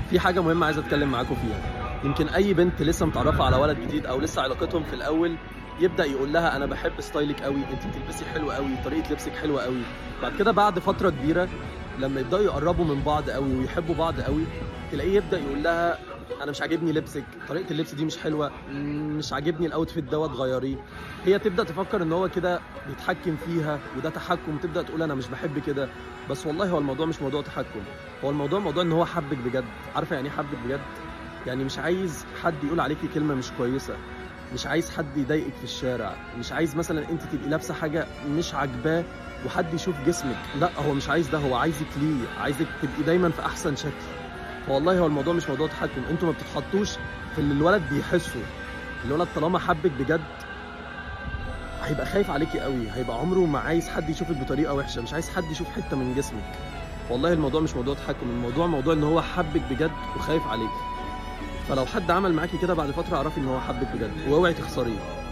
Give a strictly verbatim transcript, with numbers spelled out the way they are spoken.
في حاجه مهمه عايز اتكلم معاكم فيها. يمكن اي بنت لسه متعرفه على ولد جديد او لسه علاقتهم في الاول يبدا يقول لها انا بحب ستايلك قوي، انت بتلبسي حلو قوي، طريقه لبسك حلوه قوي. بعد كده بعد فتره كبيره لما يبداوا يقربوا من بعض قوي ويحبوا بعض قوي تلاقيه يبدا يقول لها انا مش عاجبني لبسك، طريقه اللبس دي مش حلوه، مش عاجبني الاوتفيت دوت غيريه. هي تبدا تفكر ان هو كده بيتحكم فيها وده تحكم، تبدا تقول انا مش بحب كده. بس والله هو الموضوع مش موضوع تحكم، هو الموضوع موضوع ان هو حبك بجد. عارفه يعني ايه حبك بجد؟ يعني مش عايز حد يقول عليكي كلمه مش كويسه، مش عايز حد يضايقك في الشارع، مش عايز مثلا انت تبقي لابسه حاجه مش عاجباه وحد يشوف جسمك. لا، هو مش عايز ده، هو عايزك ليه، عايزك تبقي دايما في احسن شكل. والله هو الموضوع مش موضوع تحكم، انتوا ما بتتحطوش في اللي الولد بيحسه. الولد طالما حبك بجد هيبقى خايف عليكي قوي، هيبقى عمره ما عايز حد يشوفك بطريقه وحشه، مش عايز حد يشوف حته من جسمك. والله الموضوع مش موضوع تحكم، الموضوع موضوع ان هو حبك بجد وخايف عليكي. فلو حد عمل معاكي كده بعد فتره اعرفي ان هو حبك بجد واوعي تخسريه.